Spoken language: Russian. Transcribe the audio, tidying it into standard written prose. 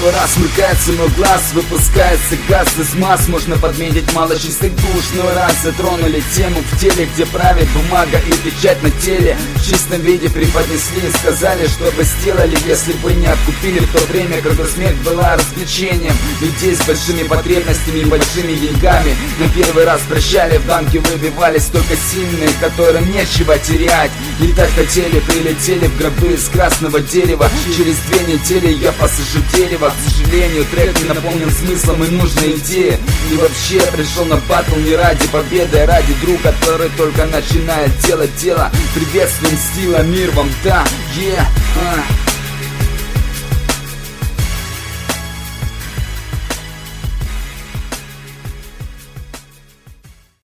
первый раз смыкается мой глаз, выпускается газ из масс. Можно подметить мало чистых душ, но раз затронули тему в теле, где правит бумага и печать на теле. В чистом виде преподнесли, сказали, что бы сделали, если бы не откупили в то время, когда смерть была развлечением людей с большими потребностями и большими деньгами. На первый раз прощали, в банке выбивались только сильные, которым нечего терять. Летать хотели, прилетели в гробы из красного дерева. Через 2 недели я посажу дерево. К сожалению, трек не наполнен смыслом и нужной идеей. И вообще пришел на батл не ради победы, а ради друга, который только начинает делать дело. Приветствуем стила, мир вам, да,